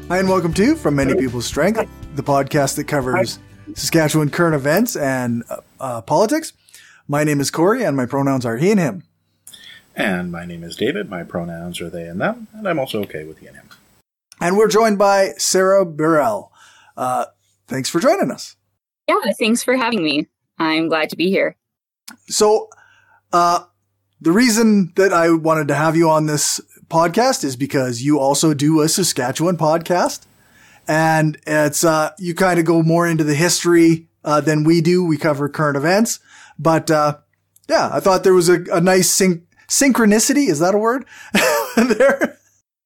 Hi, and welcome to From Many People's Strength, the podcast that covers Saskatchewan current events and politics. My name is Corey, and my pronouns are he and him. And my name is David. My pronouns are they and them, and I'm also okay with he and him. And we're joined by Sarah Burrell. Thanks for joining us. Yeah, thanks for having me. I'm glad to be here. So, the reason that I wanted to have you on this podcast is because you also do a Saskatchewan podcast, and it's you kind of go more into the history than we do. We cover current events, but yeah, I thought there was a nice synchronicity. Is that a word? There.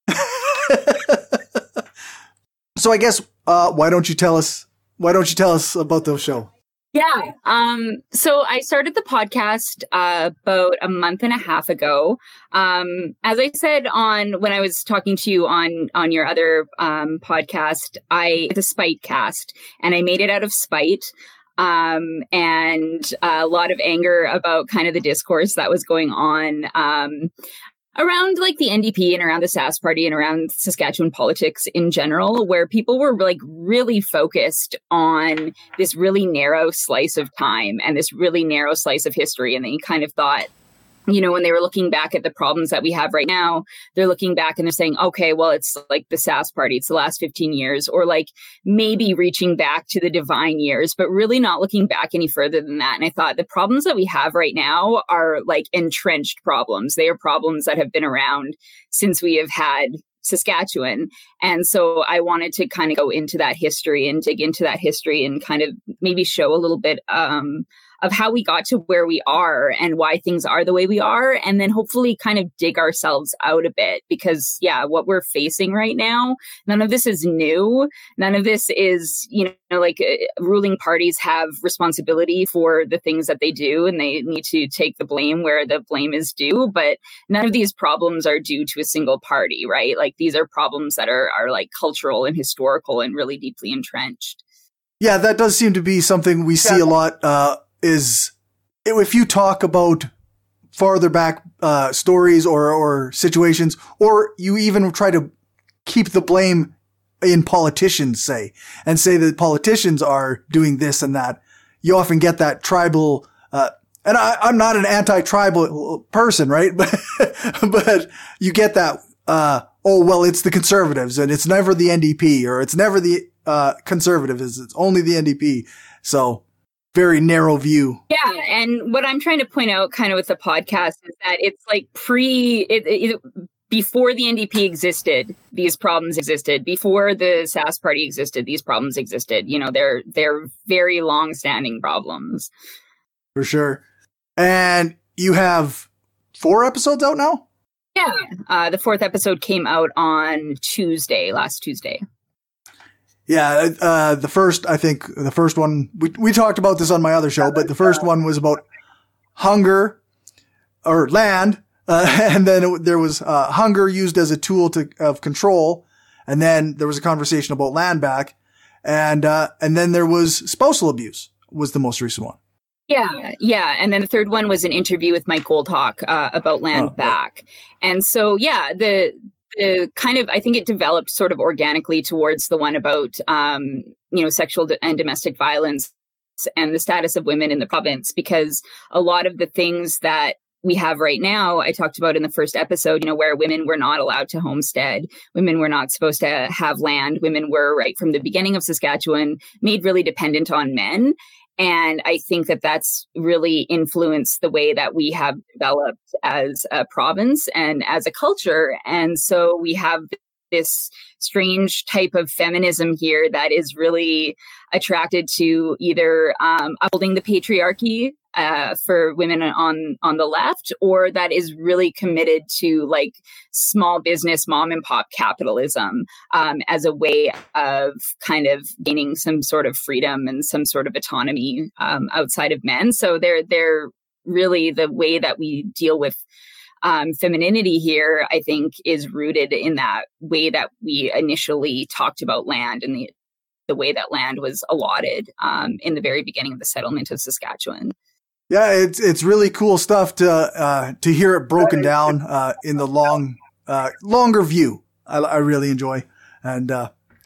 So I guess why don't you tell us about the show? Yeah. So I started the podcast about a month and a half ago. As I said when I was talking to you on your other podcast, it's a spite cast, and I made it out of spite. And a lot of anger about kind of the discourse that was going on around like the NDP and around the Sask Party and around Saskatchewan politics in general, where people were like really focused on this really narrow slice of time and this really narrow slice of history. And they kind of thought, you know, when they were looking back at the problems that we have right now, they're looking back and they're saying, okay, well, it's like the Sask Party, it's the last 15 years, or like maybe reaching back to the Divine years, but really not looking back any further than that. And I thought the problems that we have right now are like entrenched problems. They are problems that have been around since we have had Saskatchewan. And so I wanted to kind of go into that history and dig into that history and kind of maybe show a little bit of how we got to where we are and why things are the way we are. And then hopefully kind of dig ourselves out a bit, because yeah, what we're facing right now, none of this is new. None of this is, ruling parties have responsibility for the things that they do, and they need to take the blame where the blame is due. But none of these problems are due to a single party, right? Like these are problems that are like cultural and historical and really deeply entrenched. Yeah, that does seem to be something we see a lot, is if you talk about farther back stories or situations, or you even try to keep the blame in politicians, say that politicians are doing this and that, you often get that tribal, and I'm not an anti-tribal person, right? But you get that, it's the Conservatives and it's never the NDP, or it's never the Conservatives, it's only the NDP. So very narrow view. Yeah. And what I'm trying to point out kind of with the podcast is that it's like before the NDP existed, these problems existed. Before the Sask Party existed, these problems existed. You know, they're very long-standing problems. For sure. And you have 4 episodes out now? Yeah. The 4th episode came out on last Tuesday. Yeah, the first one, we talked about this on my other show, but the first one was about hunger or land. And then there was hunger used as a tool of control. And then there was a conversation about land back. And then there was spousal abuse was the most recent one. Yeah. Yeah. And then the third one was an interview with Mike Goldhawk about land back. And so, yeah, the kind of, I think it developed sort of organically towards the one about, sexual and domestic violence and the status of women in the province, because a lot of the things that we have right now, I talked about in the first episode, where women were not allowed to homestead, women were not supposed to have land, women were right from the beginning of Saskatchewan made really dependent on men. And I think that that's really influenced the way that we have developed as a province and as a culture. And so we have this strange type of feminism here that is really attracted to either upholding the patriarchy for women on the left, or that is really committed to like small business, mom and pop capitalism as a way of kind of gaining some sort of freedom and some sort of autonomy outside of men. So they're really the way that we deal with femininity here, I think, is rooted in that way that we initially talked about land and the way that land was allotted in the very beginning of the settlement of Saskatchewan. Yeah, it's really cool stuff to hear it broken down in the longer view. I really enjoy, and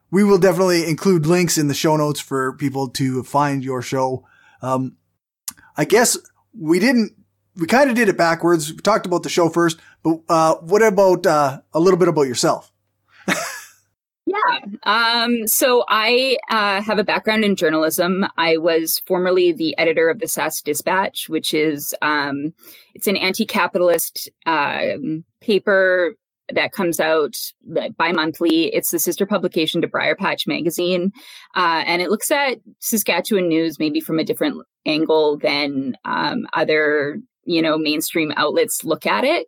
we will definitely include links in the show notes for people to find your show. I guess we kind of did it backwards. We talked about the show first, but what about a little bit about yourself? Yeah. So I have a background in journalism. I was formerly the editor of the Sask Dispatch, which is it's an anti-capitalist paper that comes out bi-monthly. It's the sister publication to Briarpatch Magazine, and it looks at Saskatchewan news maybe from a different angle than other mainstream outlets look at it.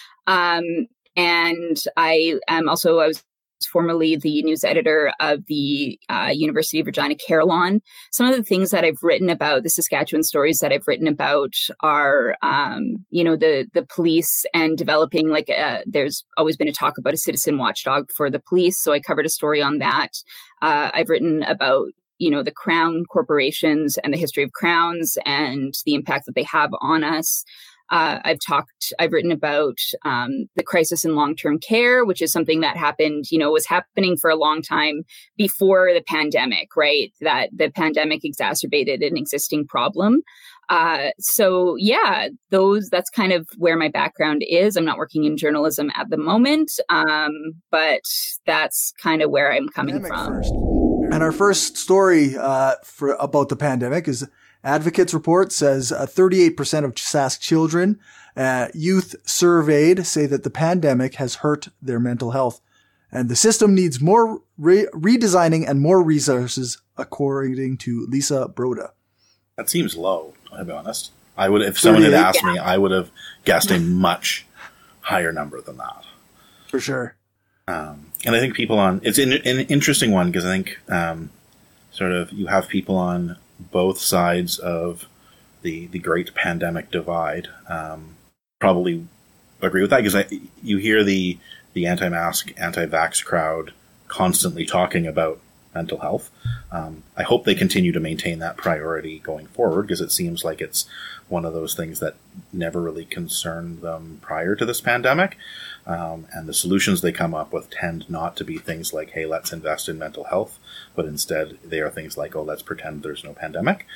And I was formerly the news editor of the University of Regina Carillon. Some of the things that I've written about, the Saskatchewan stories that I've written about are, the police and developing, there's always been a talk about a citizen watchdog for the police. So I covered a story on that. I've written about, the crown corporations and the history of crowns and the impact that they have on us. I've written about the crisis in long-term care, which is something that happened, was happening for a long time before the pandemic, right? That the pandemic exacerbated an existing problem. So yeah, that's kind of where my background is. I'm not working in journalism at the moment, but that's kind of where I'm coming from. And our first story about the pandemic is Advocates report says 38% of Sask children, youth surveyed say that the pandemic has hurt their mental health. And the system needs more redesigning and more resources, according to Lisa Broda. That seems low, I'll be honest. If someone had asked me, I would have guessed a much higher number than that. For sure. And I think it's an interesting one because I think you have people on both sides of the great pandemic divide. Probably agree with that because you hear the anti-mask, anti-vax crowd constantly talking about mental health. I hope they continue to maintain that priority going forward because it seems like it's one of those things that never really concerned them prior to this pandemic. And the solutions they come up with tend not to be things like, hey, let's invest in mental health, but instead they are things like, oh, let's pretend there's no pandemic.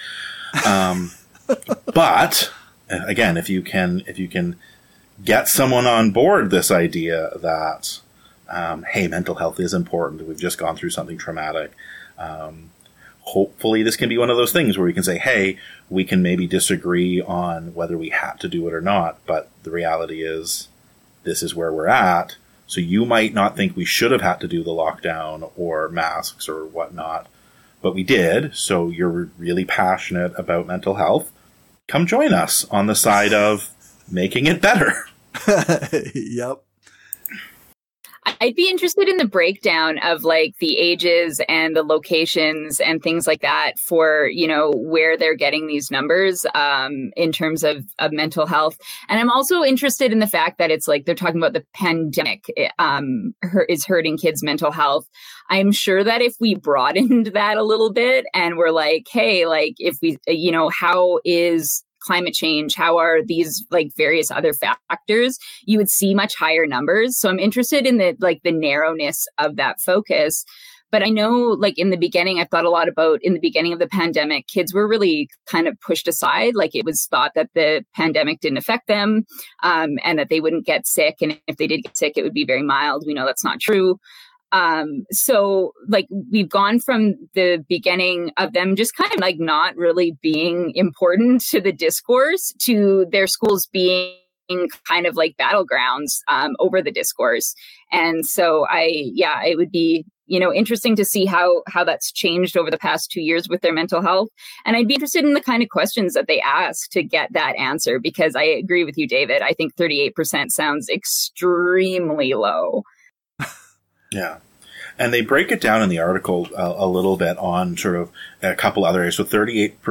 But again, if you can get someone on board this idea that, hey, mental health is important. We've just gone through something traumatic. Hopefully this can be one of those things where we can say, hey, we can maybe disagree on whether we have to do it or not. But the reality is this is where we're at. So you might not think we should have had to do the lockdown or masks or whatnot, but we did. So you're really passionate about mental health. Come join us on the side of making it better. Yep. I'd be interested in the breakdown of the ages and the locations and things like that for, where they're getting these numbers in terms of mental health. And I'm also interested in the fact that it's they're talking about the pandemic is hurting kids' mental health. I'm sure that if we broadened that a little bit and we're hey, if we, how is climate change, how are these various other factors, you would see much higher numbers. So I'm interested in the narrowness of that focus. But I know in the beginning, I've thought a lot about in the beginning of the pandemic, kids were really kind of pushed aside. It was thought that the pandemic didn't affect them and that they wouldn't get sick. And if they did get sick, it would be very mild. We know that's not true. So we've gone from the beginning of them just kind of not really being important to the discourse to their schools being kind of battlegrounds, over the discourse. And so it would be, interesting to see how that's changed over the past 2 years with their mental health. And I'd be interested in the kind of questions that they ask to get that answer, because I agree with you, David. I think 38% sounds extremely low. Yeah. And they break it down in the article a little bit on sort of a couple other areas. So 38% or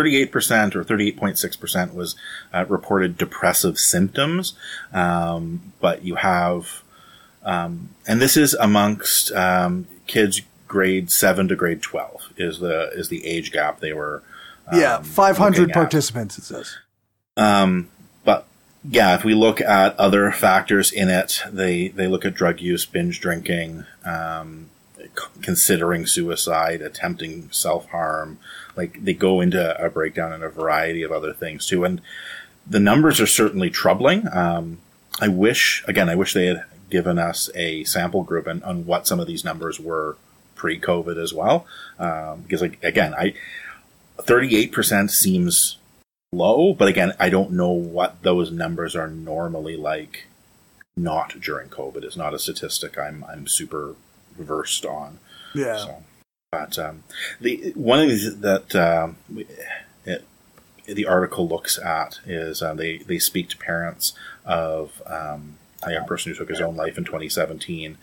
38.6% was reported depressive symptoms. But you have, and this is amongst kids grade 7 to grade 12 is the age gap they were. 500 participants, it says. But yeah, if we look at other factors in it, they look at drug use, binge drinking, considering suicide, attempting self-harm. Like, they go into a breakdown in a variety of other things too. And the numbers are certainly troubling. I wish they had given us a sample group on what some of these numbers were pre-COVID as well. Because, like, again, 38% seems low, but again, I don't know what those numbers are normally like not during COVID. It's not a statistic I'm super versed on. Yeah. So, but the one of these that the article looks at is they speak to parents of a young person who took his own life in 2017,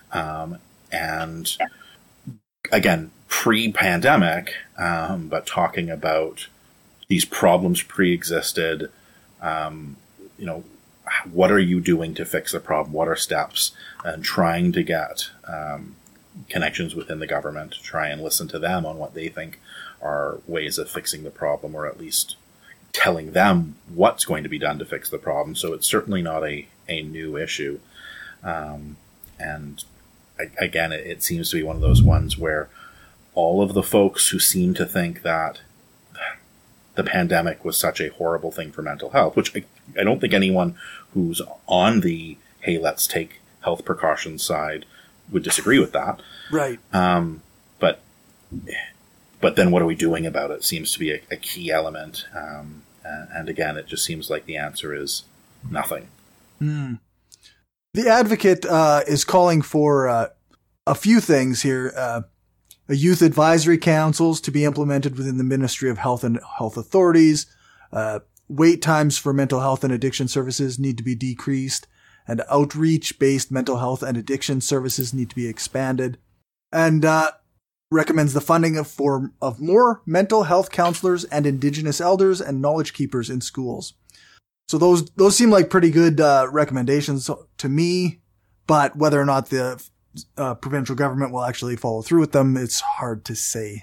and again pre-pandemic, but talking about these problems pre-existed. What are you doing to fix the problem? What are steps? And trying to get connections within the government to try and listen to them on what they think are ways of fixing the problem, or at least telling them what's going to be done to fix the problem. So it's certainly not a new issue. And again, it seems to be one of those ones where all of the folks who seem to think that the pandemic was such a horrible thing for mental health, which I don't think anyone who's on the, hey, let's take health precautions side would disagree with that. Right. But then what are we doing about it seems to be a key element. And again, it just seems like the answer is nothing. The Advocate is calling for a few things here. Youth advisory councils to be implemented within the Ministry of Health and Health Authorities. Wait times for mental health and addiction services need to be decreased, and outreach-based mental health and addiction services need to be expanded. And recommends the funding of more mental health counselors and Indigenous elders and knowledge keepers in schools. So those seem like pretty good recommendations to me, but whether or not the provincial government will actually follow through with them, it's hard to say.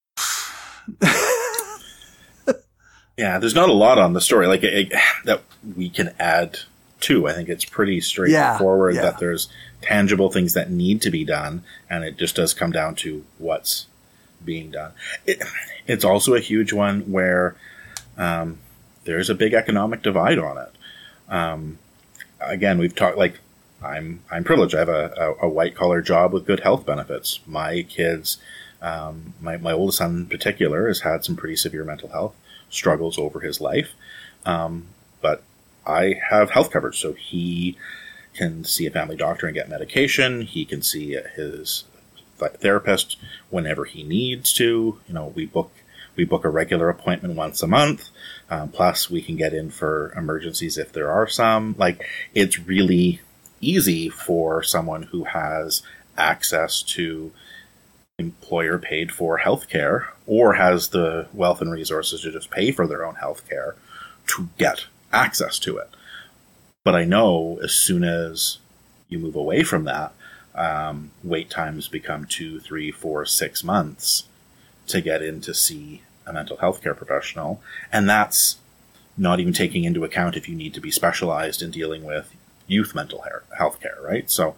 Yeah, there's not a lot on the story that we can add to. I think it's pretty straightforward that there's tangible things that need to be done, and it just does come down to what's being done. It's also a huge one where there's a big economic divide on it. Again, we've talked, like, I'm privileged. I have a white collar job with good health benefits. My kids, my oldest son in particular, has had some pretty severe mental health struggles over his life. But I have health coverage, so he can see a family doctor and get medication. He can see his therapist whenever he needs to. We book a regular appointment once a month. Plus, we can get in for emergencies if there are some. Like, it's really easy for someone who has access to employer paid for healthcare or has the wealth and resources to just pay for their own healthcare to get access to it. But I know as soon as you move away from that, wait times become 2, 3, 4, 6 months to get in to see a mental health care professional. And that's not even taking into account if you need to be specialized in dealing with youth mental health care, right? So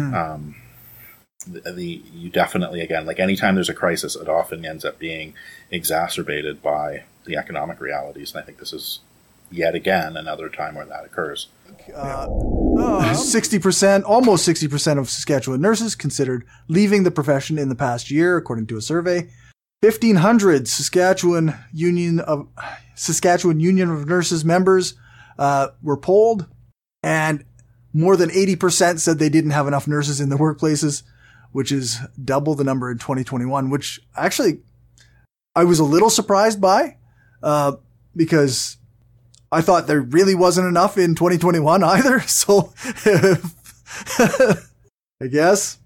you definitely, again, like anytime there's a crisis, it often ends up being exacerbated by the economic realities. And I think this is yet again another time where that occurs. 60%, almost 60% of Saskatchewan nurses considered leaving the profession in the past year, according to a survey. 1,500 Saskatchewan Union of Nurses members were polled, and more than 80% said they didn't have enough nurses in their workplaces, which is double the number in 2021, which actually I was a little surprised by, because I thought there really wasn't enough in 2021 either. So I guess.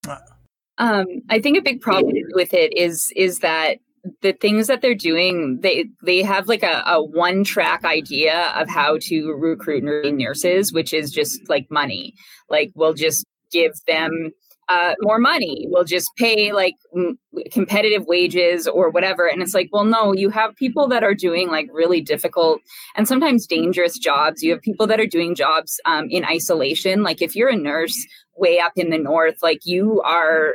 I think a big problem with it is that the things that they're doing, they have like a one-track idea of how to recruit nurses, which is just like money. Like, we'll just give them more money. We'll just pay like competitive wages or whatever. And it's like, well, no, you have people that are doing like really difficult and sometimes dangerous jobs. You have people that are doing jobs in isolation. Like, if you're a nurse way up in the north, like, you are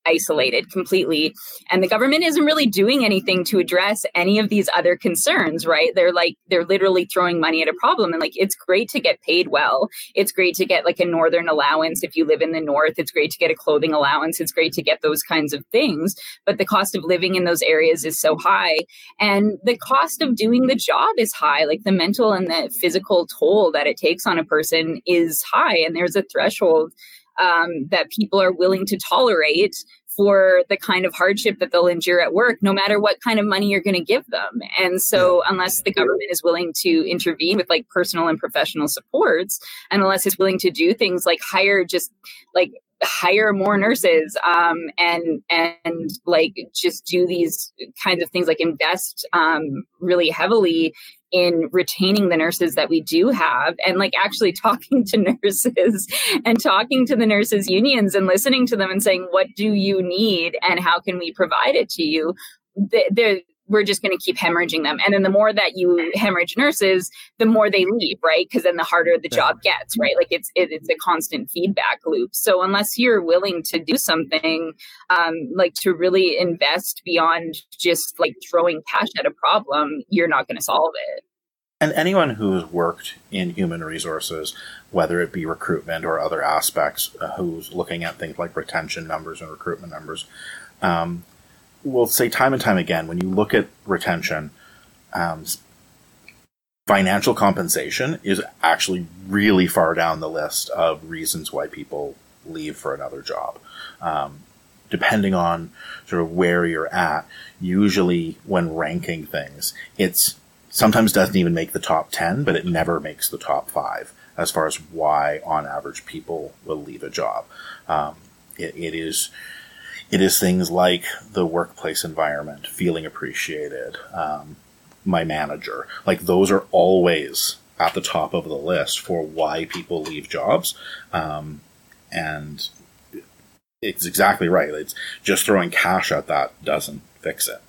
isolated completely. And the government isn't really doing anything to address any of these other concerns, right? They're literally throwing money at a problem. And like, it's great to get paid well. It's great to get like a northern allowance if you live in the north. It's great to get a clothing allowance. It's great to get those kinds of things. But the cost of living in those areas is so high. And the cost of doing the job is high. Like the mental and the physical toll that it takes on a person is high. And there's a threshold that people are willing to tolerate for the kind of hardship that they'll endure at work, no matter what kind of money you're going to give them. And so unless the government is willing to intervene with like personal and professional supports, and unless it's willing to do things like hire more nurses, and like just do these kinds of things, like invest really heavily in retaining the nurses that we do have, and like actually talking to nurses and talking to the nurses unions and listening to them and saying, what do you need and how can we provide it to you? We're just going to keep hemorrhaging them. And then the more that you hemorrhage nurses, the more they leave, right? Because then the harder the job gets, right? Like it's a constant feedback loop. So unless you're willing to do something, like to really invest beyond just like throwing cash at a problem, you're not going to solve it. And anyone who's worked in human resources, whether it be recruitment or other aspects, who's looking at things like retention numbers and recruitment numbers, will say time and time again, when you look at retention, financial compensation is actually really far down the list of reasons why people leave for another job. Depending on sort of where you're at, usually when ranking things, it's sometimes doesn't even make the top 10, but it never makes the top 5 as far as why, on average, people will leave a job. It is things like the workplace environment, feeling appreciated, my manager. Like those are always at the top of the list for why people leave jobs. And it's exactly right. It's just throwing cash at that doesn't fix it.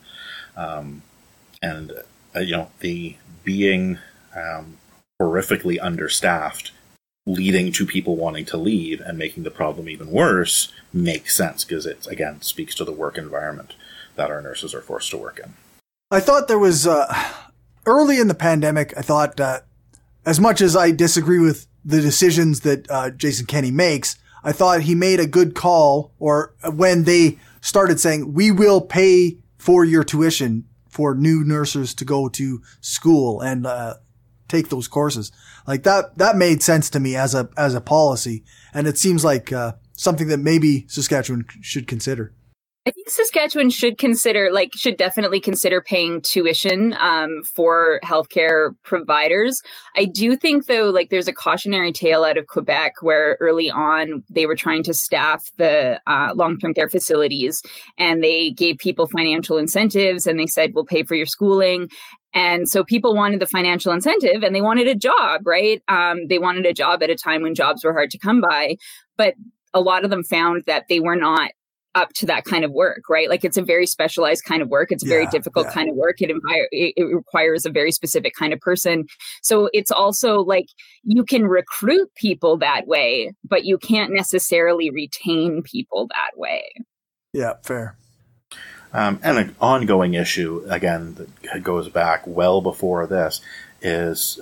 The being horrifically understaffed leading to people wanting to leave and making the problem even worse makes sense because it, again, speaks to the work environment that our nurses are forced to work in. I thought there was, early in the pandemic, I thought as much as I disagree with the decisions that Jason Kenney makes, I thought he made a good call, or when they started saying, we will pay for your tuition for new nurses to go to school and take those courses. Like that made sense to me as a policy. And it seems like something that maybe Saskatchewan should consider. I think Saskatchewan should definitely consider paying tuition for healthcare providers. I do think, though, like there's a cautionary tale out of Quebec where early on they were trying to staff the long-term care facilities, and they gave people financial incentives, and they said, we'll pay for your schooling. And so people wanted the financial incentive and they wanted a job, right? They wanted a job at a time when jobs were hard to come by. But a lot of them found that they were not up to that kind of work, right? Like it's a very specialized kind of work. It's a very difficult kind of work. It requires a very specific kind of person. So it's also like you can recruit people that way, but you can't necessarily retain people that way. Yeah, fair. And an ongoing issue, again, that goes back well before this, is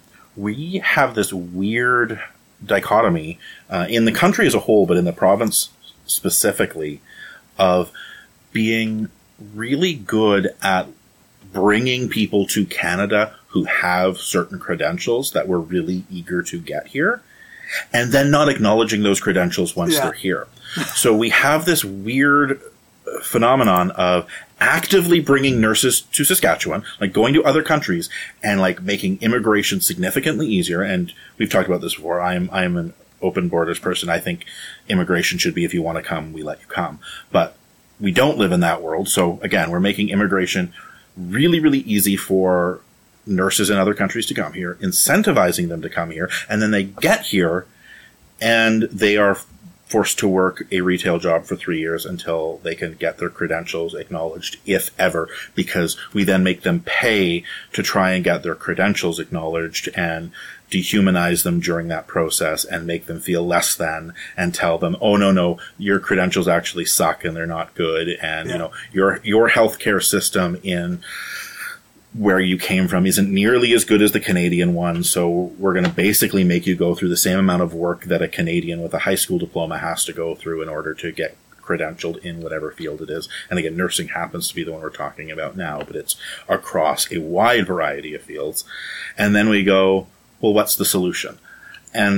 we have this weird dichotomy in the country as a whole, but in the province specifically, of being really good at bringing people to Canada who have certain credentials that we're really eager to get here, and then not acknowledging those credentials once they're here. So we have this weird phenomenon of actively bringing nurses to Saskatchewan, like going to other countries and like making immigration significantly easier. And we've talked about this before. I'm an open borders person. I think immigration should be, if you want to come, we let you come. But we don't live in that world. So again, we're making immigration really, really easy for nurses in other countries to come here, incentivizing them to come here. And then they get here and they are forced to work a retail job for 3 years until they can get their credentials acknowledged, if ever, because we then make them pay to try and get their credentials acknowledged and dehumanize them during that process and make them feel less than and tell them, oh, no, your credentials actually suck and they're not good. And, your healthcare system in where you came from isn't nearly as good as the Canadian one. So we're going to basically make you go through the same amount of work that a Canadian with a high school diploma has to go through in order to get credentialed in whatever field it is. And again, nursing happens to be the one we're talking about now, but it's across a wide variety of fields. And then we go, well, what's the solution? And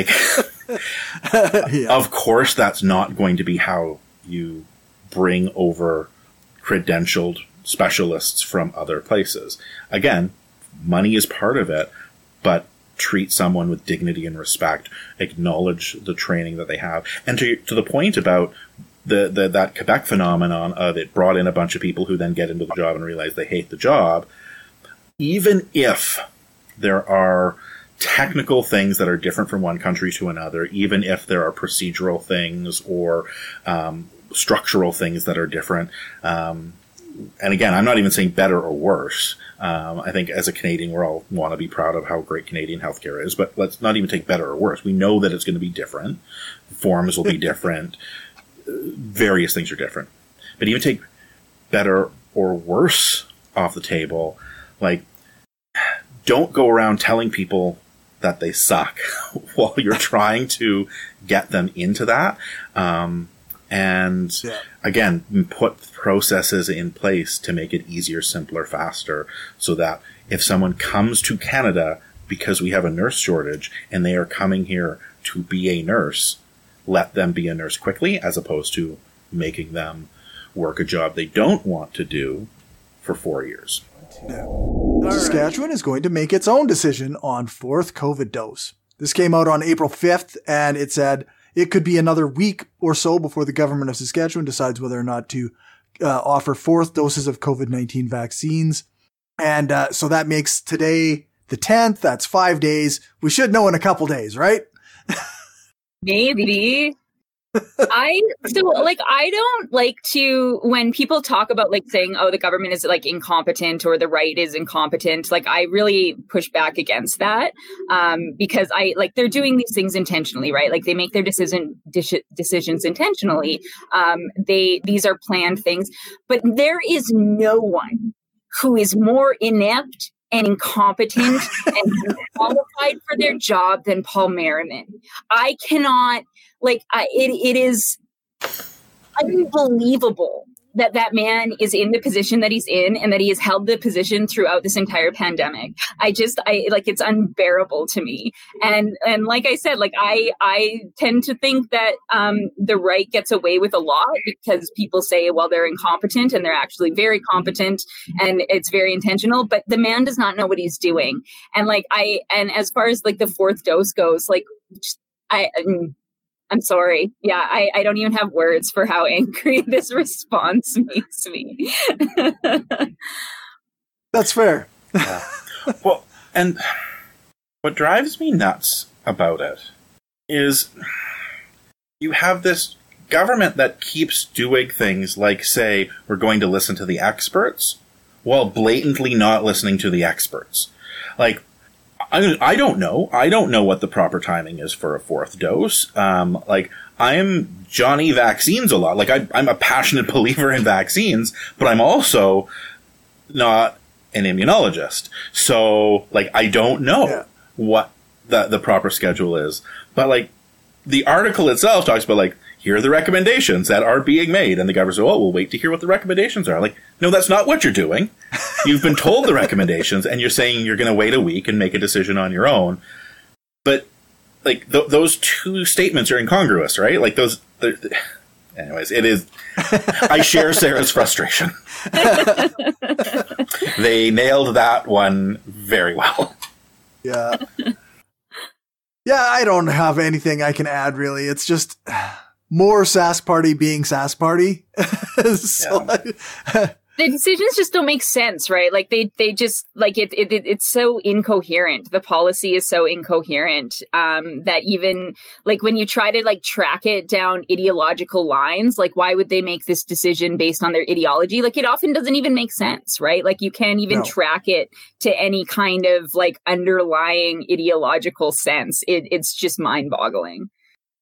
of course, that's not going to be how you bring over credentialed specialists from other places. Again, money is part of it, but treat someone with dignity and respect, acknowledge the training that they have. And to the point about that Quebec phenomenon of it brought in a bunch of people who then get into the job and realize they hate the job, even if there are technical things that are different from one country to another, even if there are procedural things or structural things that are different, and again, I'm not even saying better or worse. I think as a Canadian, we all want to be proud of how great Canadian healthcare is, but let's not even take better or worse. We know that it's going to be different. Forms will be different. Various things are different. But even take better or worse off the table, don't go around telling people that they suck while you're trying to get them into that. Again, put processes in place to make it easier, simpler, faster, so that if someone comes to Canada because we have a nurse shortage and they are coming here to be a nurse, let them be a nurse quickly, as opposed to making them work a job they don't want to do for 4 years. Yeah. Saskatchewan is going to make its own decision on fourth COVID dose. This came out on April 5th, and it said it could be another week or so before the government of Saskatchewan decides whether or not to offer fourth doses of COVID-19 vaccines. And so that makes today the 10th. That's 5 days. We should know in a couple days, right? Maybe. I don't like to, when people talk about saying, oh, the government is incompetent or the right is incompetent, I really push back against that. Because they're doing these things intentionally, right? They make their decisions intentionally. These are planned things, but there is no one who is more inept and incompetent and qualified for their job than Paul Merriman. I cannot, it is unbelievable that man is in the position that he's in and that he has held the position throughout this entire pandemic. It's unbearable to me. And like I said, I tend to think that the right gets away with a lot because people say, well, they're incompetent, and they're actually very competent and it's very intentional, but the man does not know what he's doing. And and as far as the fourth dose goes, I'm sorry. Yeah, I don't even have words for how angry this response makes me. That's fair. Yeah. Well, and what drives me nuts about it is you have this government that keeps doing things like, say, we're going to listen to the experts, while blatantly not listening to the experts. I don't know. I don't know what the proper timing is for a fourth dose. I'm Johnny Vaccines a lot. I'm a passionate believer in vaccines, but I'm also not an immunologist. So, I don't know what the proper schedule is. But, the article itself talks about, here are the recommendations that are being made. And the government says, we'll wait to hear what the recommendations are. No, that's not what you're doing. You've been told the recommendations, and you're saying you're going to wait a week and make a decision on your own. But, those two statements are incongruous, right? Anyways, it is. I share Sarah's frustration. They nailed that one very well. Yeah. Yeah, I don't have anything I can add, really. It's just more Sask Party being Sask Party. the decisions just don't make sense, right? Like they just like it's so incoherent. The policy is so incoherent that even like when you try to like track it down ideological lines, like why would they make this decision based on their ideology? Like it often doesn't even make sense, right? Like you can't even track it to any kind of like underlying ideological sense. It's just mind-boggling.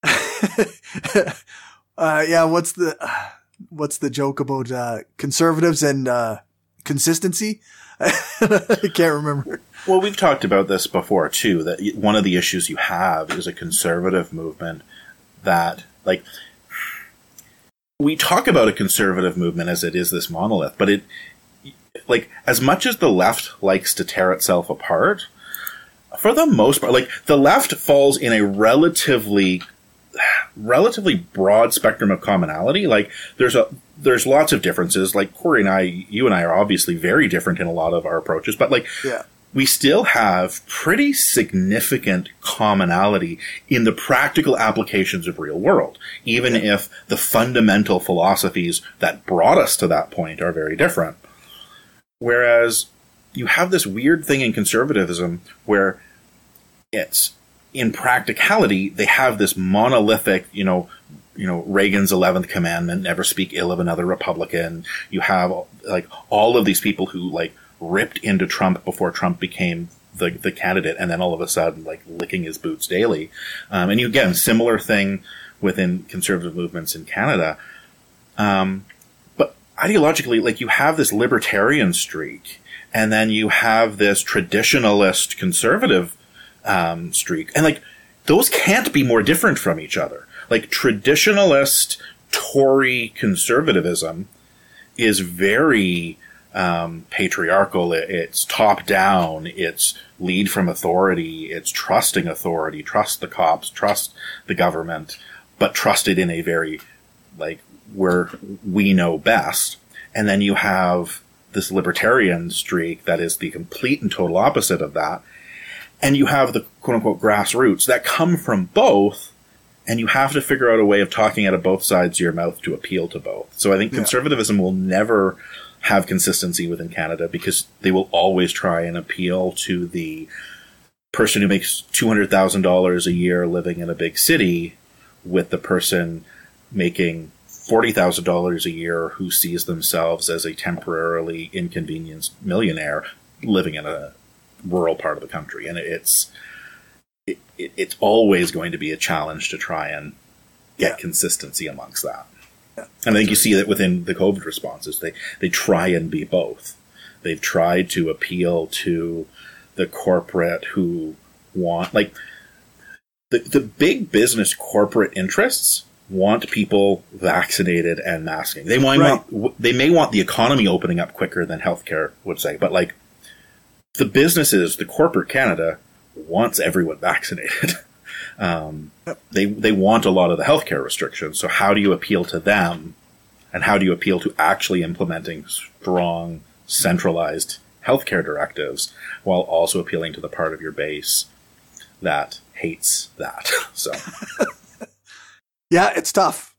Yeah, what's the joke about conservatives and consistency? I can't remember. Well, we've talked about this before too, that one of the issues you have is a conservative movement that, like, we talk about a conservative movement as it is this monolith, but it, like, as much as the left likes to tear itself apart, for the most part, like, the left falls in a relatively broad spectrum of commonality. Like there's lots of differences. Like Corey and I, you and I are obviously very different in a lot of our approaches, but like we still have pretty significant commonality in the practical applications of real world, even if the fundamental philosophies that brought us to that point are very different. Whereas you have this weird thing in conservatism where it's, in practicality, they have this monolithic, Reagan's 11th commandment, never speak ill of another Republican. You have like all of these people who like ripped into Trump before Trump became the candidate, and then all of a sudden like licking his boots daily. And you, again, similar thing within conservative movements in Canada. But ideologically, like you have this libertarian streak, and then you have this traditionalist conservative streak. And like, those can't be more different from each other. Like, traditionalist Tory conservatism is very patriarchal. It's top down. It's lead from authority. It's trusting authority. Trust the cops. Trust the government. But trust it in a very, like, where we know best. And then you have this libertarian streak that is the complete and total opposite of that. And you have the quote-unquote grassroots that come from both, and you have to figure out a way of talking out of both sides of your mouth to appeal to both. So I think conservatism will never have consistency within Canada because they will always try and appeal to the person who makes $200,000 a year living in a big city with the person making $40,000 a year who sees themselves as a temporarily inconvenienced millionaire living in a rural part of the country. And it's always going to be a challenge to try and get consistency amongst that. And I think you see that within the COVID responses, they try and be both. They've tried to appeal to the corporate who want, like, the big business corporate interests want people vaccinated and masking. They may want the economy opening up quicker than healthcare would say, but like, the businesses, the corporate Canada wants everyone vaccinated. They want a lot of the healthcare restrictions. So how do you appeal to them? And how do you appeal to actually implementing strong, centralized healthcare directives while also appealing to the part of your base that hates that? So, yeah, it's tough.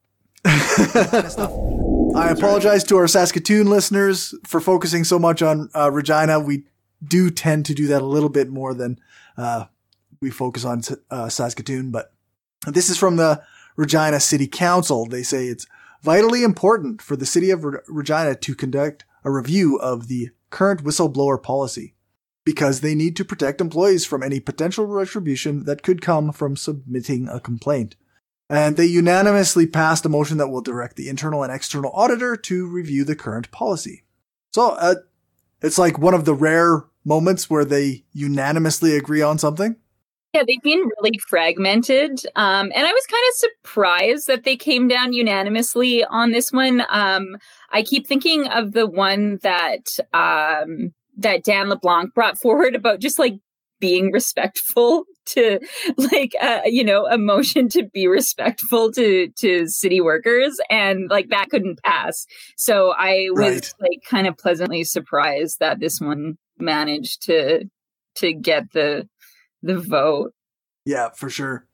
I apologize to our Saskatoon listeners for focusing so much on Regina. We do tend to do that a little bit more than we focus on Saskatoon, but this is from the Regina City Council. They say it's vitally important for the city of Regina to conduct a review of the current whistleblower policy because they need to protect employees from any potential retribution that could come from submitting a complaint. And they unanimously passed a motion that will direct the internal and external auditor to review the current policy. So it's like one of the rare moments where they unanimously agree on something. Yeah, they've been really fragmented. And I was kind of surprised that they came down unanimously on this one. I keep thinking of the one that Dan LeBlanc brought forward about just like being respectful to like, a motion to be respectful to city workers, and like that couldn't pass. So I was like kind of pleasantly surprised that this one managed to get the vote. Yeah, for sure.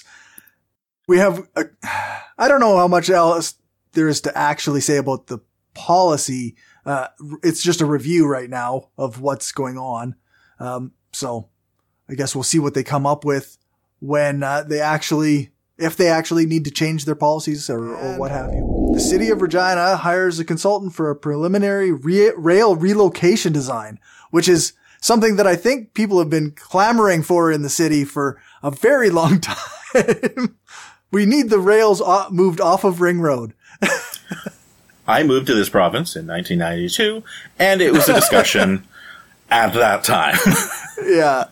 We have, I don't know how much else there is to actually say about the policy. It's just a review right now of what's going on. So I guess we'll see what they come up with when if they actually need to change their policies or what have you. The city of Regina hires a consultant for a preliminary rail relocation design, which is something that I think people have been clamoring for in the city for a very long time. We need the rails moved off of Ring Road. I moved to this province in 1992, and it was a discussion at that time. Yeah.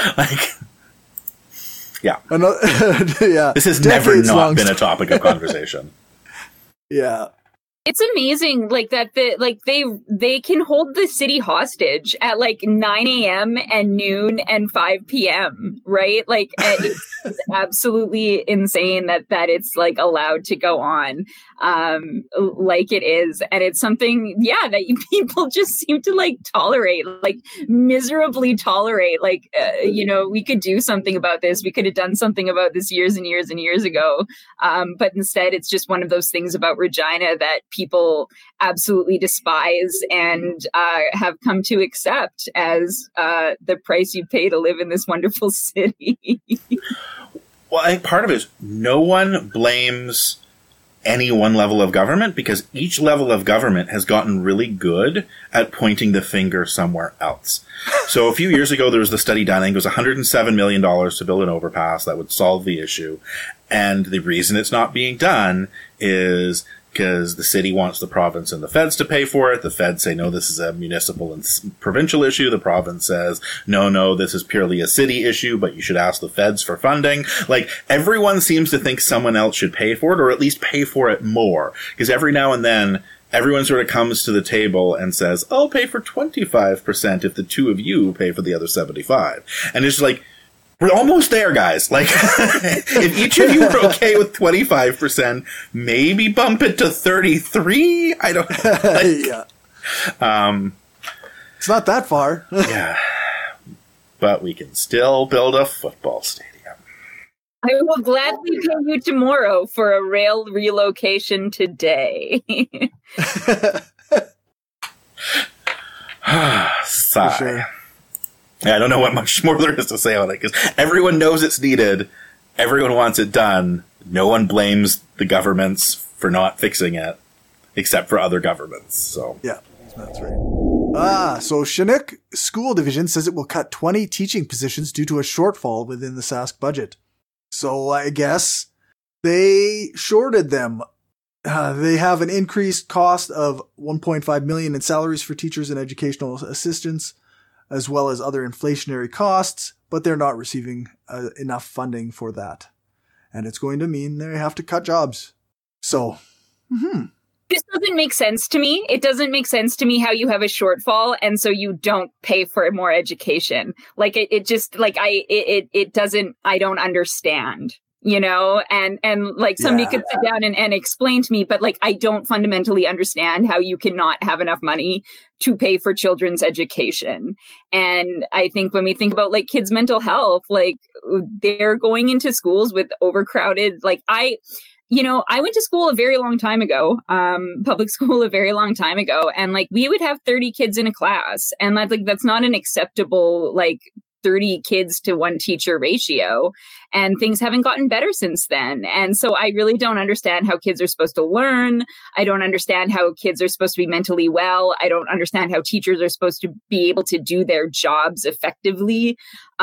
Yeah. Yeah. This has never not been a topic of conversation. Yeah. It's amazing, like that. They can hold the city hostage at like 9 a.m. and noon and 5 p.m. Right? Like it's absolutely insane that it's like allowed to go on, like it is, and it's something, that people just seem to like tolerate, like miserably tolerate. Like we could do something about this. We could have done something about this years and years and years ago, but instead, it's just one of those things about Regina that people absolutely despise and have come to accept as the price you pay to live in this wonderful city. Well, I think part of it is no one blames any one level of government because each level of government has gotten really good at pointing the finger somewhere else. So a few years ago, there was the study done. I think it was $107 million to build an overpass that would solve the issue. And the reason it's not being done is because the city wants the province and the feds to pay for it. The feds say, no, this is a municipal and provincial issue. The province says, no, this is purely a city issue, but you should ask the feds for funding. Like, everyone seems to think someone else should pay for it, or at least pay for it more. Because every now and then, everyone sort of comes to the table and says, I'll pay for 25% if the two of you pay for the other 75. And it's like, we're almost there, guys. Like, if each of you are okay with 25%, maybe bump it to 33. I don't know. Yeah. It's not that far. Yeah. But we can still build a football stadium. I will gladly pay you tomorrow for a rail relocation today. Sigh. For sure. I don't know what much more there is to say on it, because everyone knows it's needed. Everyone wants it done. No one blames the governments for not fixing it, except for other governments. So yeah, that's right. So Chinook School Division says it will cut 20 teaching positions due to a shortfall within the Sask budget. So I guess they shorted them. They have an increased cost of $1.5 million in salaries for teachers and educational assistants, as well as other inflationary costs, but they're not receiving enough funding for that. And it's going to mean they have to cut jobs. So, This doesn't make sense to me. It doesn't make sense to me how you have a shortfall and so you don't pay for more education. Like it just like it doesn't, I don't understand. And like somebody could sit down and explain to me, but like, I don't fundamentally understand how you cannot have enough money to pay for children's education. And I think when we think about like kids' mental health, like they're going into schools with overcrowded, like I went to school a very long time ago, public school a very long time ago. And like, we would have 30 kids in a class, and that's not an acceptable, like, 30 kids to one teacher ratio, and things haven't gotten better since then. And so I really don't understand how kids are supposed to learn. I don't understand how kids are supposed to be mentally well. I don't understand how teachers are supposed to be able to do their jobs effectively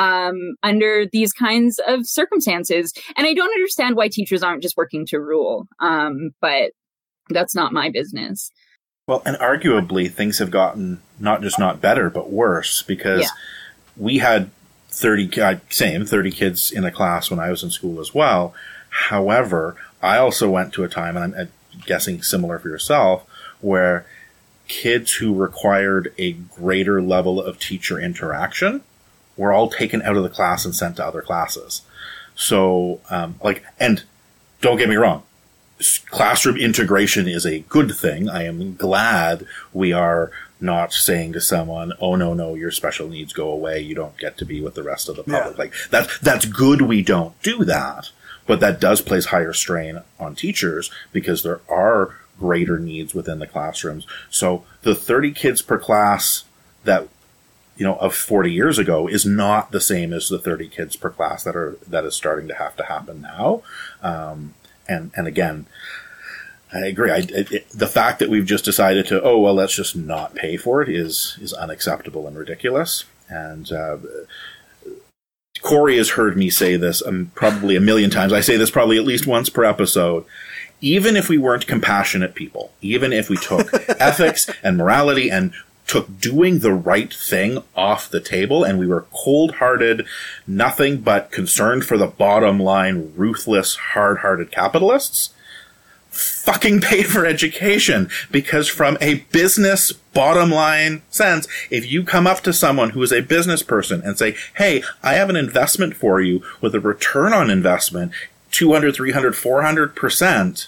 under these kinds of circumstances. And I don't understand why teachers aren't just working to rule. But that's not my business. Well, and arguably things have gotten not just not better, but worse, because we had 30 kids in a class when I was in school as well. However, I also went to a time, and I'm guessing similar for yourself, where kids who required a greater level of teacher interaction were all taken out of the class and sent to other classes. So, and don't get me wrong, classroom integration is a good thing. I am glad we are not saying to someone, oh, no, your special needs go away. You don't get to be with the rest of the public. Yeah. Like that's good. We don't do that, but that does place higher strain on teachers because there are greater needs within the classrooms. So the 30 kids per class that, of 40 years ago is not the same as the 30 kids per class that is starting to happen now. And again, I agree. The fact that we've just decided to, let's just not pay for it is unacceptable and ridiculous. And Corey has heard me say this probably a million times. I say this probably at least once per episode. Even if we weren't compassionate people, even if we took ethics and morality and took doing the right thing off the table and we were cold-hearted, nothing but concerned for the bottom line, ruthless, hard-hearted capitalists, fucking pay for education. Because from a business bottom line sense, if you come up to someone who is a business person and say, hey, I have an investment for you with a return on investment, 200, 300, 400%,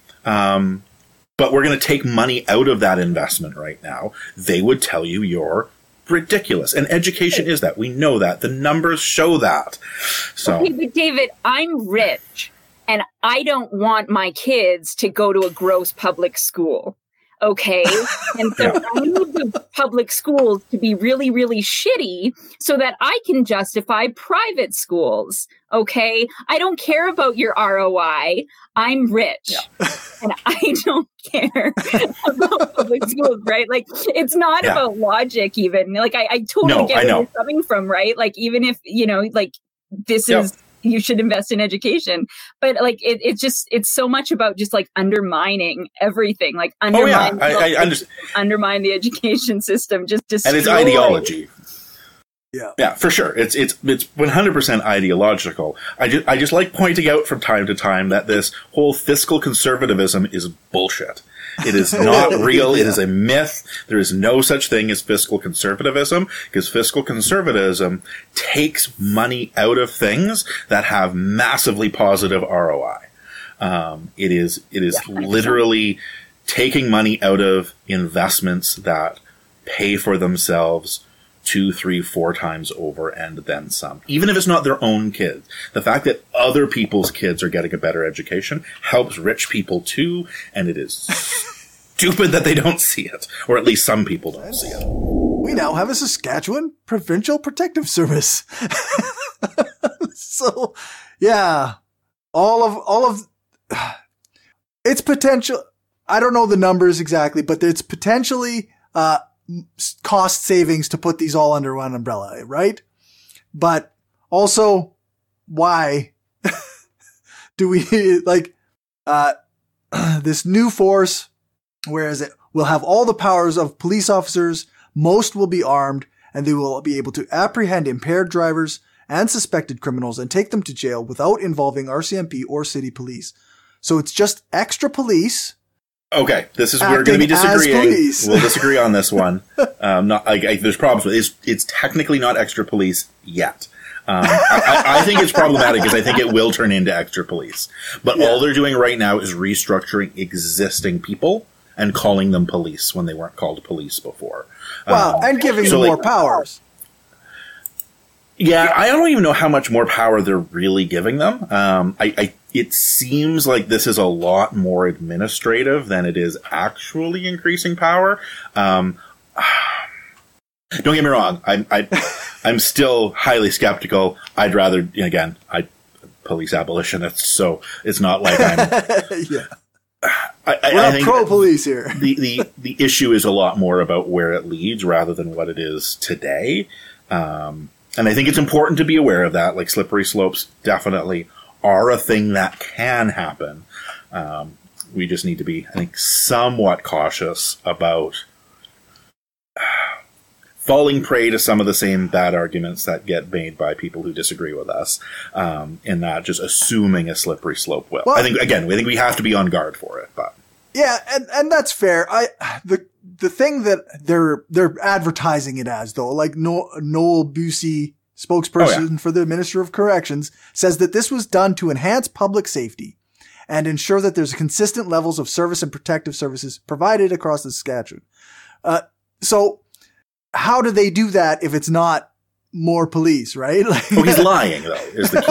but we're going to take money out of that investment right now, they would tell you you're ridiculous. And education is that. We know that. The numbers show that. So, okay, but David, I'm rich and I don't want my kids to go to a gross public school. Okay. And so I need the public schools to be really, really shitty so that I can justify private schools. Okay. I don't care about your ROI. I'm rich and I don't care about public schools, right? Like, it's not about logic even. Like, I totally get where you're coming from, right? Like, even if, this is, you should invest in education, but like it's so much about just like undermining everything, like undermine the education system, just destroy. And it's ideology. Yeah, for sure. It's 100% ideological. I just like pointing out from time to time that this whole fiscal conservatism is bullshit. It is not real. It is a myth. There is no such thing as fiscal conservatism, because fiscal conservatism takes money out of things that have massively positive ROI. It is literally taking money out of investments that pay for themselves 2, 3, 4 times over and then some. Even if it's not their own kids. The fact that other people's kids are getting a better education helps rich people too, and it is stupid that they don't see it. Or at least some people don't see it. We now have a Saskatchewan Provincial Protective Service. So, yeah. All of its potential, I don't know the numbers exactly, but it's potentially cost savings to put these all under one umbrella, right? But also, why do we this new force, whereas it will have all the powers of police officers, most will be armed, and they will be able to apprehend impaired drivers and suspected criminals and take them to jail without involving RCMP or city police. So it's just extra police. Okay, we're going to be disagreeing. We'll disagree on this one. There's problems with it. It's technically not extra police yet. I think it's problematic because I think it will turn into extra police. But all they're doing right now is restructuring existing people and calling them police when they weren't called police before. Well, and giving them more powers. Yeah, I don't even know how much more power they're really giving them. It seems like this is a lot more administrative than it is actually increasing power. Don't get me wrong. I'm still highly skeptical. I'd rather, police abolitionists, so it's not like I'm. We're not pro-police here. The issue is a lot more about where it leads rather than what it is today. And I think it's important to be aware of that. Like, slippery slopes definitely are a thing that can happen. We just need to be, I think, somewhat cautious about falling prey to some of the same bad arguments that get made by people who disagree with us, in that just assuming a slippery slope will. Well, I think we have to be on guard for it. But yeah, and that's fair. The thing that they're advertising it as, though, like Noel Busey, spokesperson for the Minister of Corrections, says that this was done to enhance public safety and ensure that there's consistent levels of service and protective services provided across the Saskatchewan. So how do they do that if it's not more police, right? Like, oh, he's lying, though, is the key.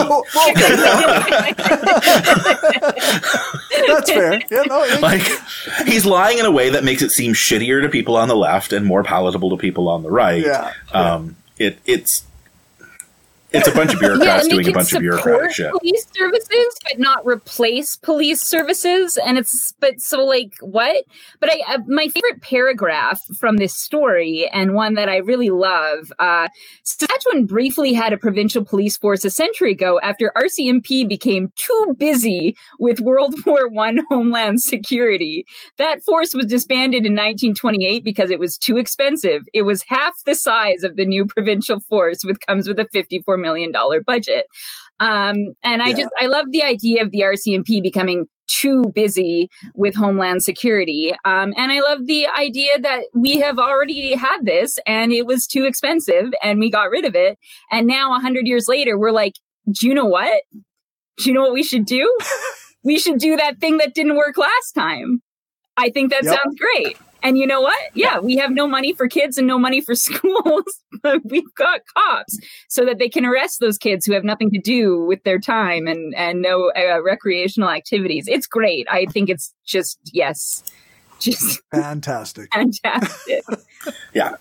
That's fair. Yeah, no, like, he's lying in a way that makes it seem shittier to people on the left and more palatable to people on the right. Yeah. It's a bunch of bureaucrats doing a bunch of bureaucratic shit. Police services, but not replace police services. And what? But my favorite paragraph from this story, and one that I really love, Saskatchewan briefly had a provincial police force a century ago after RCMP became too busy with World War I homeland security. That force was disbanded in 1928 because it was too expensive. It was half the size of the new provincial force, which comes with a $54 million budget. I love the idea of the RCMP becoming too busy with homeland security. And I love the idea that we have already had this and it was too expensive and we got rid of it. And now 100 years later, we're like, do you know what? Do you know what we should do? We should do that thing that didn't work last time. I think that sounds great. And you know what? Yeah, we have no money for kids and no money for schools, but we've got cops so that they can arrest those kids who have nothing to do with their time and no recreational activities. It's great. I think it's just fantastic. Fantastic. Yeah.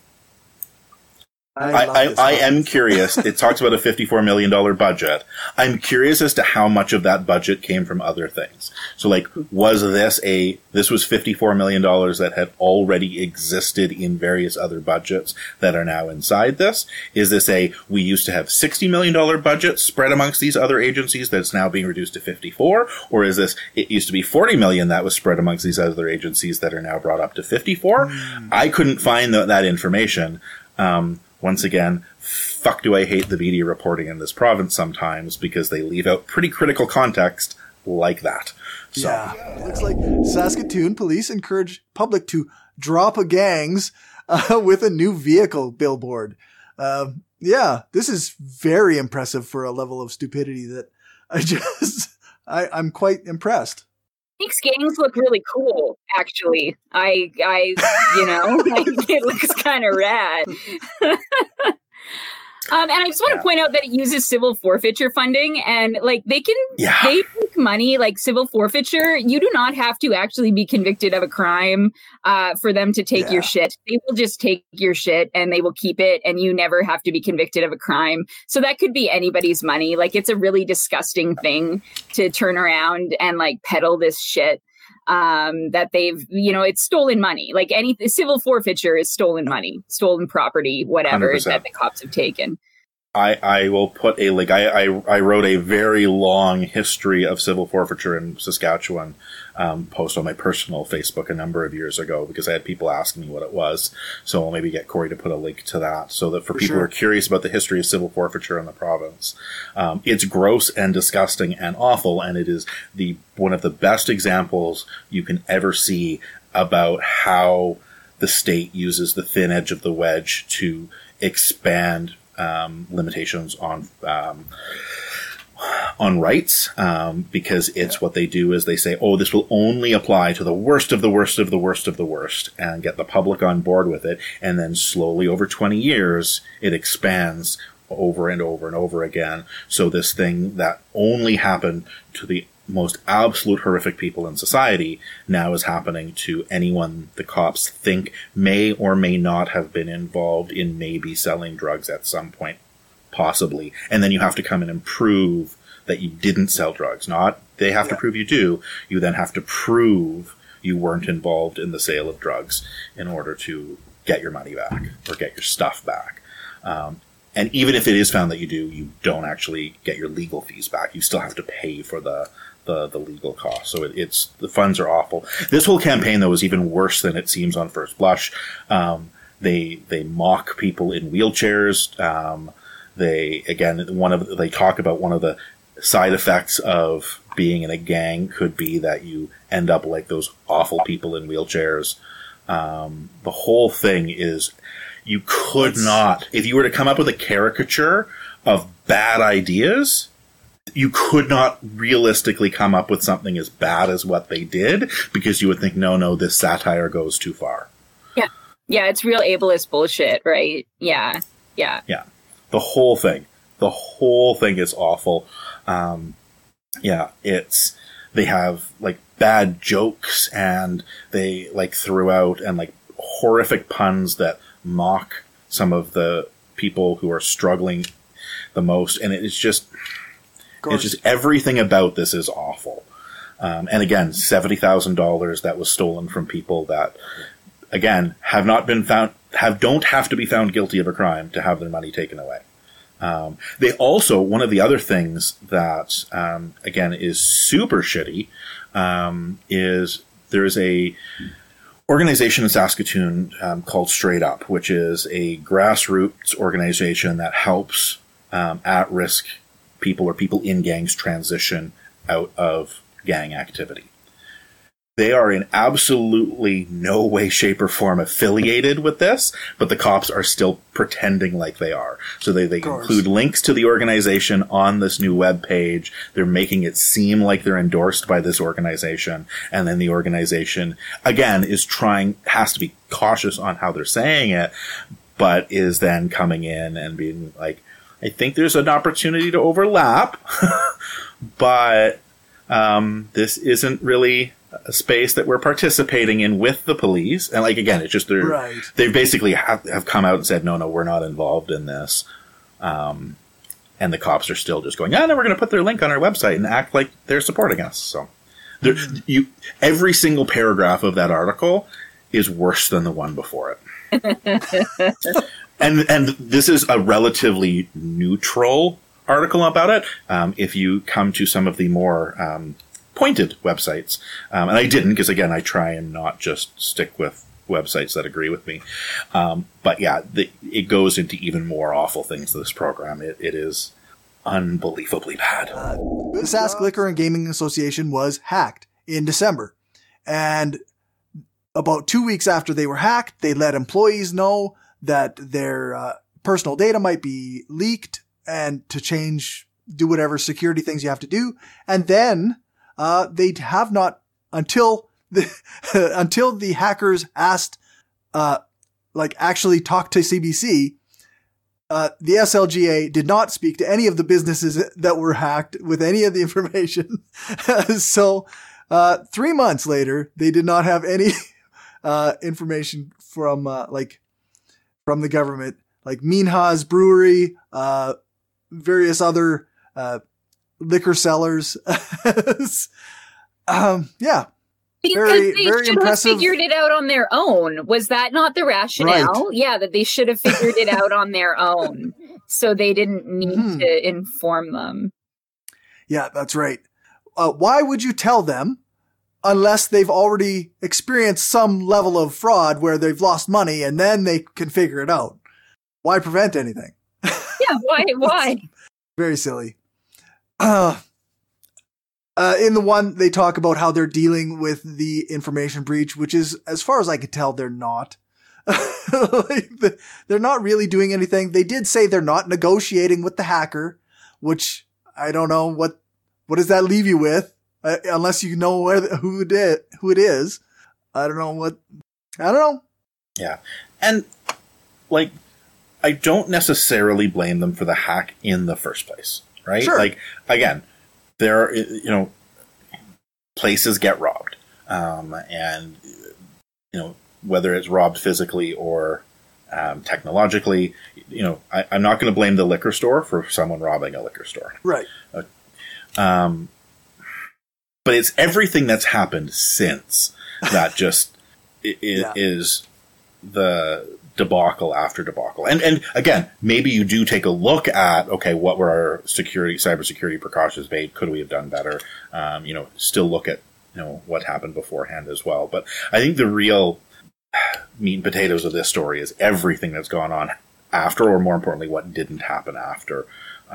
I am curious. It talks about a $54 million budget. I'm curious as to how much of that budget came from other things. So, like, was this was $54 million that had already existed in various other budgets that are now inside this? Is this we used to have $60 million budget spread amongst these other agencies that's now being reduced to 54? Or is this, it used to be $40 million that was spread amongst these other agencies that are now brought up to 54? I couldn't find that information. Once again, fuck do I hate the media reporting in this province sometimes because they leave out pretty critical context like that. So. Yeah, looks like Saskatoon police encourage public to drop gangs with a new vehicle billboard. This is very impressive for a level of stupidity that I'm quite impressed. Makes gangs look really cool, actually. It looks kind of rad. And I just want to point out that it uses civil forfeiture funding, and they make money like civil forfeiture. You do not have to actually be convicted of a crime for them to take your shit. They will just take your shit and they will keep it, and you never have to be convicted of a crime. So that could be anybody's money. It's a really disgusting thing to turn around and peddle this shit. That they've, it's stolen money. Any civil forfeiture is stolen money, stolen property, whatever 100%. That the cops have taken. I will put a link. I wrote a very long history of civil forfeiture in Saskatchewan post on my personal Facebook a number of years ago because I had people asking me what it was. So I'll maybe get Corey to put a link to that so that for people who are curious about the history of civil forfeiture in the province. It's gross and disgusting and awful, and it is one of the best examples you can ever see about how the state uses the thin edge of the wedge to expand limitations on rights, because it's what they do is they say, this will only apply to the worst of the worst of the worst of the worst, and get the public on board with it, and then slowly over 20 years it expands over and over and over again. So this thing that only happened to the most absolute horrific people in society now is happening to anyone the cops think may or may not have been involved in maybe selling drugs at some point, possibly. And then you have to come in and prove that you didn't sell drugs. Not they have to prove you do. You then have to prove you weren't involved in the sale of drugs in order to get your money back or get your stuff back. And even if it is found that you do, you don't actually get your legal fees back. You still have to pay for the legal costs. So it's the funds are awful. This whole campaign, though, is even worse than it seems on first blush. They mock people in wheelchairs. They talk about one of the side effects of being in a gang could be that you end up like those awful people in wheelchairs. The whole thing is, you could not, if you were to come up with a caricature of bad ideas, you could not realistically come up with something as bad as what they did, because you would think, no, this satire goes too far. Yeah, it's real ableist bullshit, right? Yeah. The whole thing is awful. They have like bad jokes, and they like threw out and like horrific puns that mock some of the people who are struggling the most. And it's just everything about this is awful. And again, $70,000 that was stolen from people that, again, don't have to be found guilty of a crime to have their money taken away. They also, one of the other things that, again, is super shitty, is there's a organization in Saskatoon, called Straight Up, which is a grassroots organization that helps, at-risk people or people in gangs transition out of gang activity. They are in absolutely no way, shape, or form affiliated with this, but the cops are still pretending like they are. So they include links to the organization on this new web page. They're making it seem like they're endorsed by this organization. And then the organization, again, has to be cautious on how they're saying it, but is then coming in and being like, I think there's an opportunity to overlap, but this isn't really a space that we're participating in with the police. And like, again, it's just, they basically have come out and said, no, we're not involved in this. And the cops are still just going, no, we're going to put their link on our website and act like they're supporting us. So every single paragraph of that article is worse than the one before it. And this is a relatively neutral article about it. If you come to some of the more, pointed websites. And I didn't, because again, I try and not just stick with websites that agree with me. But yeah, it goes into even more awful things, this program. It is unbelievably bad. The Sask Liquor and Gaming Association was hacked in December. And about 2 weeks after they were hacked, they let employees know that their personal data might be leaked and to do whatever security things you have to do. And then they have not until the hackers asked, actually talked to CBC. The SLGA did not speak to any of the businesses that were hacked with any of the information. So, 3 months later, they did not have any, information from the government, like Minhas Brewery, various other, liquor sellers. Yeah. Because they should have figured it out on their own. Was that not the rationale? Right. Yeah, that they should have figured it out on their own. So they didn't need to inform them. Yeah, that's right. Why would you tell them unless they've already experienced some level of fraud where they've lost money and then they can figure it out? Why prevent anything? Yeah, why? Very silly. In the one, they talk about how they're dealing with the information breach, which is, as far as I could tell, they're not. They're not really doing anything. They did say they're not negotiating with the hacker, which I don't know what does that leave you with, unless you know who it is. I don't know. Yeah. And I don't necessarily blame them for the hack in the first place. Right? Sure. Like, again, there, places get robbed. And, whether it's robbed physically or technologically, I'm not going to blame the liquor store for someone robbing a liquor store. Right. But it's everything that's happened since that just is the debacle after debacle. And again, maybe you do take a look at, okay, what were our cybersecurity precautions made? Could we have done better? Still look at, what happened beforehand as well. But I think the real meat and potatoes of this story is everything that's gone on after, or more importantly, what didn't happen after.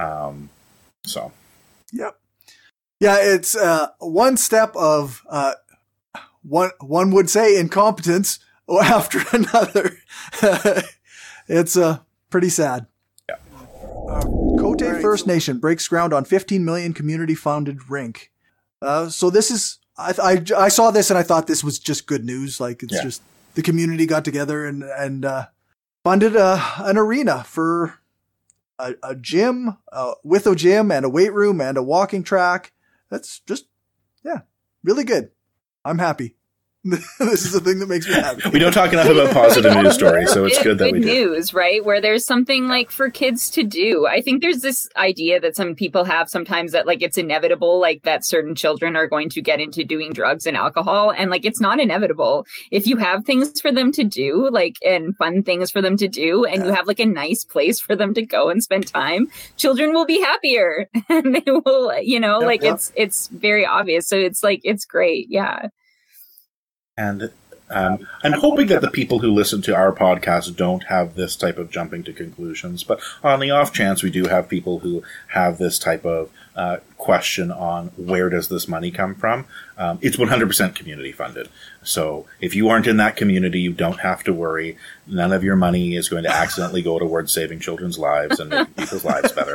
Yep. Yeah, it's one step of one would say incompetence after another. It's pretty sad. Yeah. Cote First Nation breaks ground on 15 million community-funded rink. So this is, I saw this and I thought this was just good news. Like, it's just the community got together and funded an arena for a gym, with a gym and a weight room and a walking track. That's just, really good. I'm happy. This is the thing that makes me happy. We don't talk enough about positive news stories, so it's good that we do. News, right? Where there's something like for kids to do. I think there's this idea that some people have sometimes that like it's inevitable, like that certain children are going to get into doing drugs and alcohol. And like it's not inevitable. If you have things for them to do, like and fun things for them to do, and you have like a nice place for them to go and spend time, children will be happier and they will, it's very obvious. So it's like it's great. Yeah. And I'm hoping that the people who listen to our podcast don't have this type of jumping to conclusions. But on the off chance we do have people who have this type of question on where does this money come from, it's 100% community funded. So if you aren't in that community, you don't have to worry. None of your money is going to accidentally go towards saving children's lives and making people's lives better.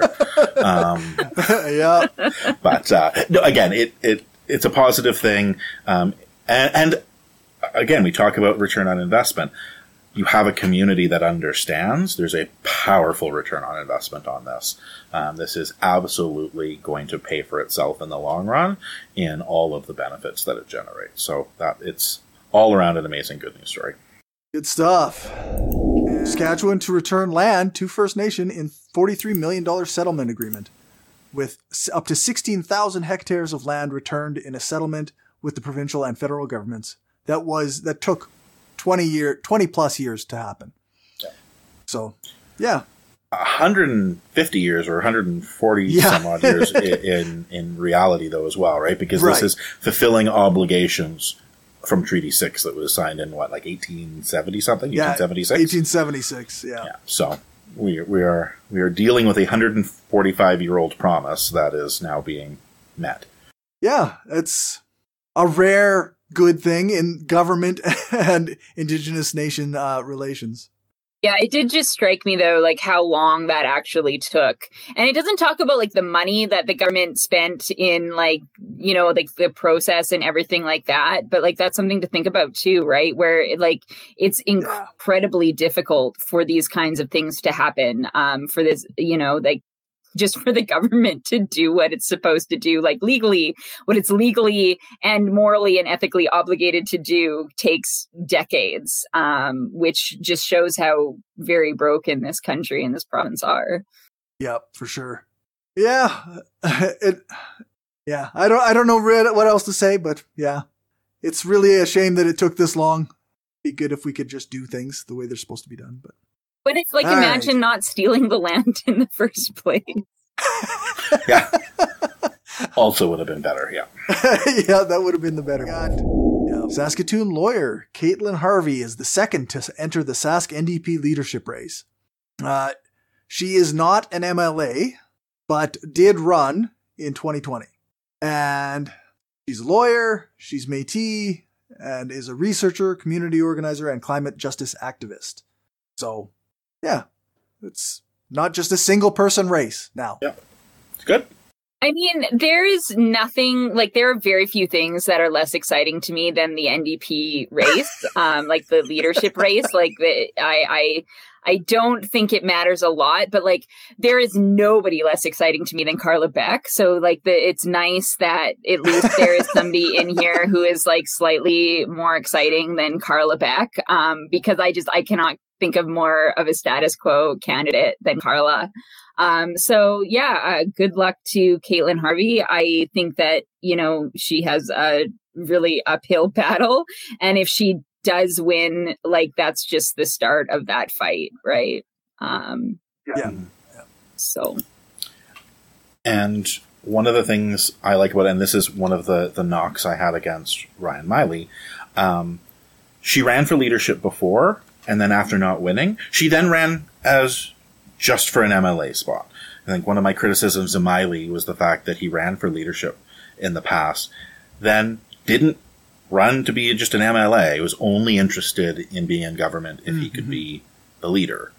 But no, again, it's a positive thing. And again, we talk about return on investment. You have a community that understands there's a powerful return on investment on this. This is absolutely going to pay for itself in the long run in all of the benefits that it generates. So that it's all around an amazing good news story. Good stuff. Saskatchewan to return land to First Nation in $43 million settlement agreement with up to 16,000 hectares of land returned in a settlement with the provincial and federal governments. That took 20 plus years to happen. Yeah. So, 150 years or 140 some odd years in reality though as well, right? Because this is fulfilling obligations from Treaty 6 that was signed in 1870 something? 1876? 1876, yeah. So we are dealing with a 145-year-old promise that is now being met. Yeah, it's a rare good thing in government and Indigenous nation relations. Yeah, it did just strike me, though, like how long that actually took. And it doesn't talk about like the money that the government spent in like the process and everything like that. But like that's something to think about, too, right? Where it's incredibly difficult for these kinds of things to happen for this, just for the government to do what it's supposed to do, like legally, what it's legally and morally and ethically obligated to do takes decades, which just shows how very broken this country and this province are. Yeah, for sure. Yeah. I don't know what else to say, but yeah, it's really a shame that it took this long. It'd be good if we could just do things the way they're supposed to be done, But it's like, imagine not stealing the land in the first place. Yeah. Also would have been better, yeah. Yeah, that would have been the better one. Yeah. Saskatoon lawyer Caitlin Harvey is the second to enter the Sask NDP leadership race. She is not an MLA, but did run in 2020. And she's a lawyer, she's Métis, and is a researcher, community organizer, and climate justice activist. So, yeah, it's not just a single person race now. Yeah, it's good. I mean, there is nothing, like there are very few things that are less exciting to me than the NDP race, like the leadership race. Like I don't think it matters a lot, but like there is nobody less exciting to me than Carla Beck. So like it's nice that at least there is somebody in here who is like slightly more exciting than Carla Beck, because I cannot think of more of a status quo candidate than Carla. So yeah, good luck to Caitlin Harvey. I think that, she has a really uphill battle. And if she does win, like that's just the start of that fight, right? So. And one of the things I like about it, and this is one of the knocks I had against Ryan Meili, she ran for leadership before, and then after not winning, she then ran as just for an MLA spot. I think one of my criticisms of Meili was the fact that he ran for leadership in the past, then didn't run to be just an MLA, was only interested in being in government if he could be the leader.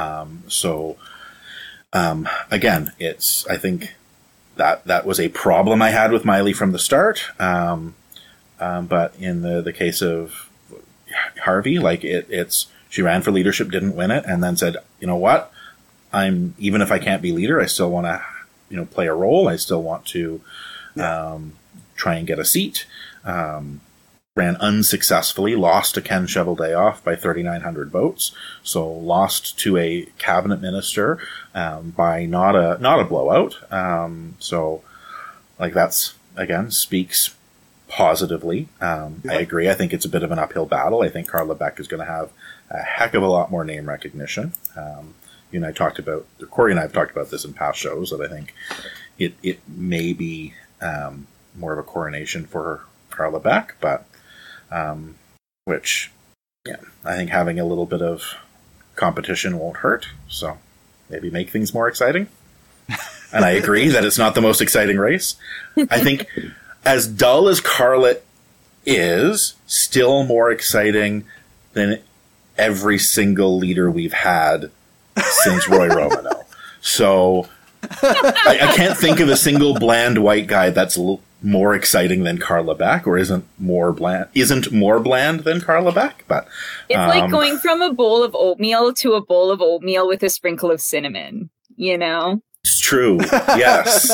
Again, I think that was a problem I had with Meili from the start. But in the case of Harvey, like she ran for leadership, didn't win it, and then said, you know what? even if I can't be leader, I still want to, play a role. I still want to try and get a seat. Ran unsuccessfully, lost to Ken Cheveldayoff by 3,900 votes. So lost to a cabinet minister by not a blowout. So that's, again, speaks positively. I agree. I think it's a bit of an uphill battle. I think Carla Beck is going to have a heck of a lot more name recognition. You and I talked about, Corey and I have talked about this in past shows, that I think it may be more of a coronation for Carla Beck, but which, I think having a little bit of competition won't hurt. So maybe make things more exciting. And I agree that it's not the most exciting race. I think as dull as Carla is, still more exciting than every single leader we've had since Roy Romano. So I can't think of a single bland white guy that's more exciting than Carla Beck, or isn't more bland than Carla Beck. But it's like going from a bowl of oatmeal to a bowl of oatmeal with a sprinkle of cinnamon, It's true. Yes.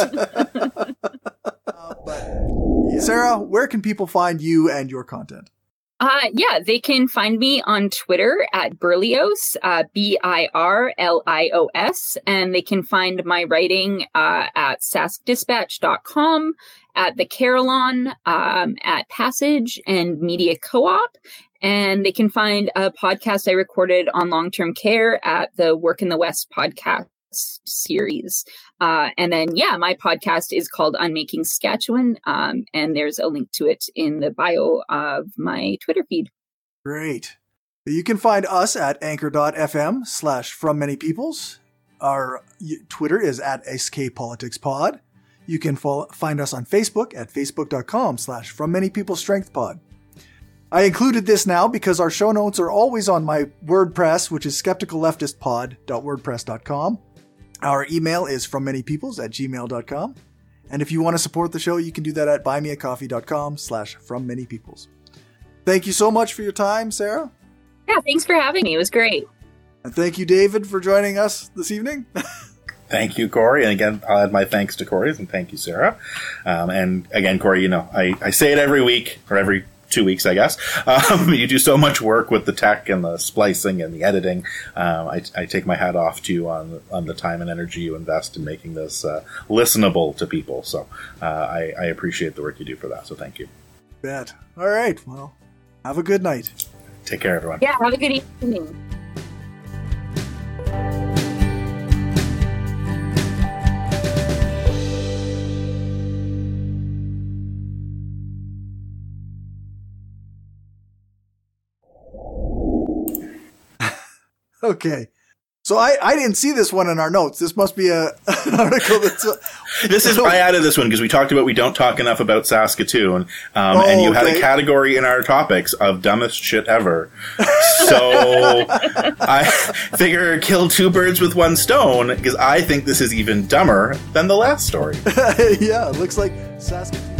Sarah, where can people find you and your content? They can find me on Twitter at Birlios, BIRLIOS, and they can find my writing at saskdispatch.com, at the Carillon, at Passage and Media Co-op, and they can find a podcast I recorded on long-term care at the Work in the West podcast series. And then, my podcast is called Unmaking Saskatchewan, and there's a link to it in the bio of my Twitter feed. Great. You can find us at anchor.fm/FromManyPeoples. Our Twitter is at SKPoliticsPod. You can find us on Facebook at facebook.com/FromManyPeoplesStrengthPod. I included this now because our show notes are always on my WordPress, which is skepticalleftistpod.wordpress.com. Our email is FromManyPeoples@gmail.com. And if you want to support the show, you can do that at buymeacoffee.com/FromManyPeoples. Thank you so much for your time, Sarah. Yeah, thanks for having me. It was great. And thank you, David, for joining us this evening. Thank you, Corey. And again, I'll add my thanks to Corey's, and thank you, Sarah. And again, Corey, I say it every week, or every 2 weeks, I guess. You do so much work with the tech and the splicing and the editing. I take my hat off to you on the time and energy you invest in making this listenable to people. So I appreciate the work you do for that. So thank you. Bet. All right. Well, have a good night. Take care, everyone. Yeah, have a good evening. Okay. So I didn't see this one in our notes. This must be an article that's... I added this one because we talked about we don't talk enough about Saskatoon, and you had a category in our topics of dumbest shit ever. So I figure kill two birds with one stone, because I think this is even dumber than the last story. Yeah, it looks like Saskatoon.